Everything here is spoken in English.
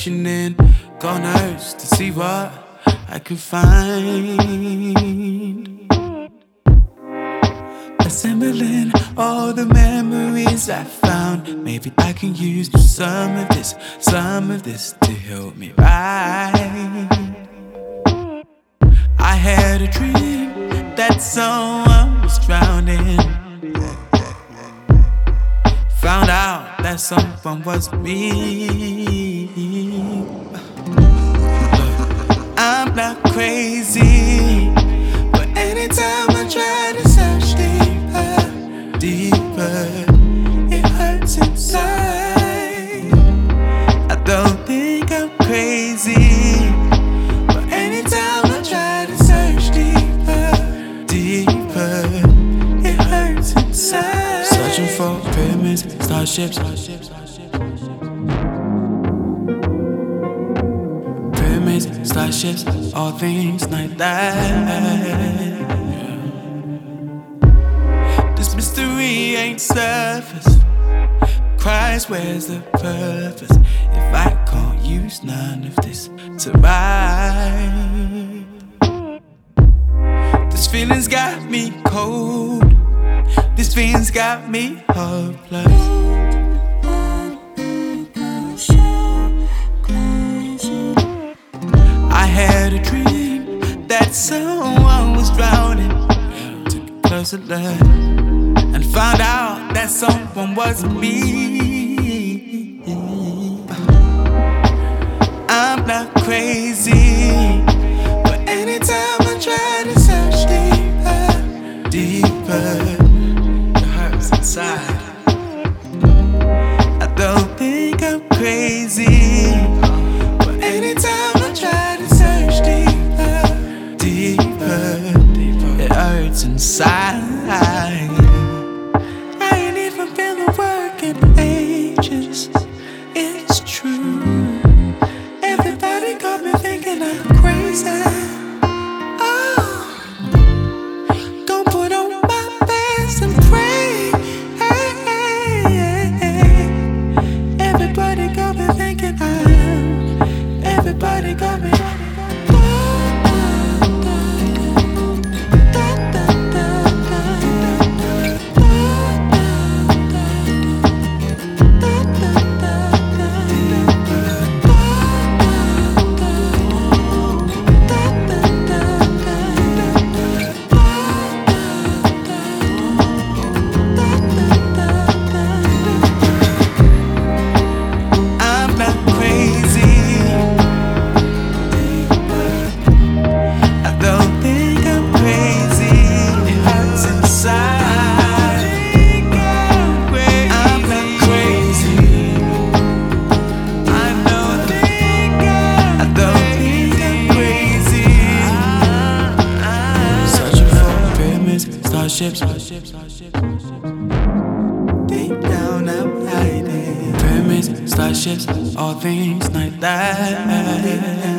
reaching in corners to see what I could find. Assembling all the memories I found. Maybe I can use some of this to help me ride. I had a dream that someone was drowning. Found out that someone was me. I'm not crazy, but anytime I try to search deeper, it hurts inside. I don't think I'm crazy, but anytime I try to search deeper, it hurts inside. Searching for pyramids, starships, pyramids, starships, all things like that. This mystery ain't surface. Christ, where's the purpose if I can't use none of this to ride? This feeling's got me cold. This feeling's got me hopeless. I had a dream that someone was drowning. Took a closer look and found out that someone was me. I'm not crazy, but anytime I try to search deeper, it hurts inside. I don't think I'm crazy, but anytime I try to search deeper, it hurts inside. I ain't even been to work in ages. It's true. Everybody got me thinking I'm crazy. Oh, gon' put on my best and pray. Hey, hey, hey. Everybody got me thinking everybody got me. Starships, deep down I'm hiding. Pyramids, starships, all things like that.